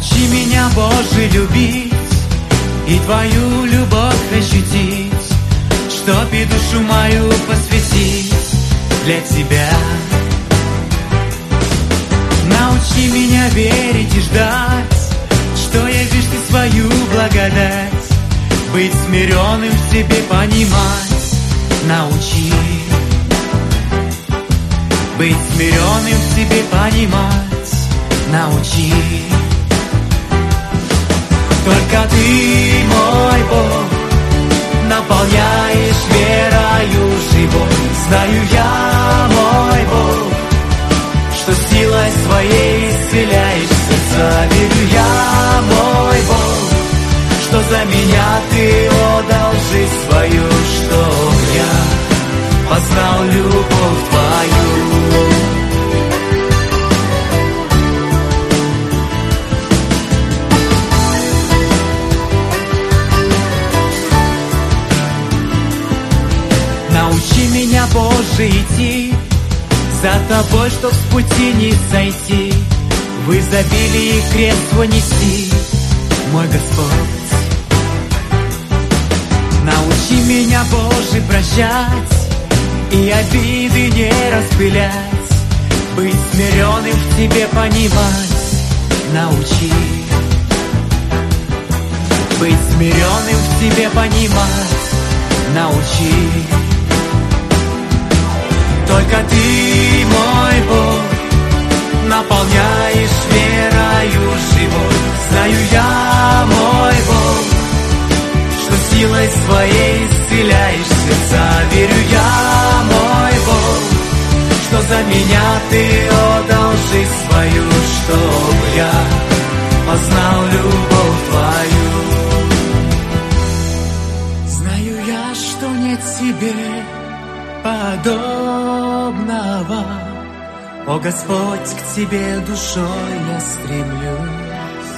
Научи меня, Боже, любить и Твою любовь ощутить, чтоб и душу мою посвятить для Тебя. Научи меня верить и ждать, что явишь Ты свою благодать, быть смиренным в себе, понимать. Научи быть смиренным в себе, понимать. Научи. Только Ты, мой Бог, наполняешь верою живой. Знаю я, мой Бог, что силой своей исцеляешь сердца. Верю я, мой Бог, что за меня Ты отдал жизнь свою, чтоб я познал любовь Твою. Научи меня, Боже, идти за Тобой, чтоб с пути не сойти, в изобилии крест свой нести, мой Господь. Научи меня, Боже, прощать и обиды не распылять, быть смиренным в Тебе, понимать. Научи быть смиренным в Тебе, понимать. Научи. Только Ты, мой Бог, наполняешь верою живой. Знаю я, мой Бог, что силой своей исцеляешь сердца. Верю я, мой Бог, что за меня Ты отдал жизнь свою, чтоб я познал любовь Твою. Знаю я, что нет Тебе подобного. О Господь, к Тебе душой я стремлюсь.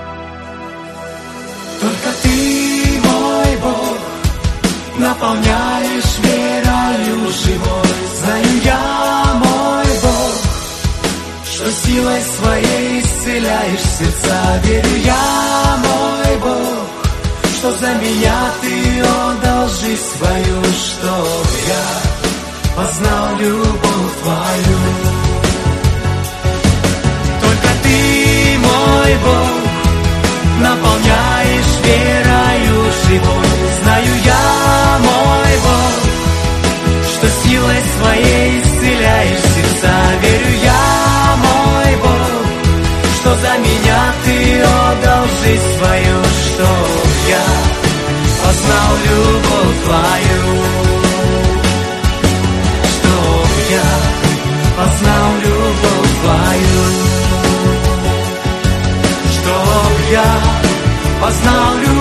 Только Ты, мой Бог, наполняешь верою живой. Знаю я, мой Бог, что силой своей исцеляешь сердца. Верю я, мой Бог, что за меня Ты отдал жизнь свою, чтоб я познал любовь Твою. Только Ты, мой Бог, наполняешь верою живой. Знаю я, мой Бог, что силой своей исцеляешь сердца. Верю я, мой Бог, что за меня Ты отдал жизнь свою, чтоб я познал любовь Твою. Чтоб я познал любовь Твою. Чтоб я познал любовь.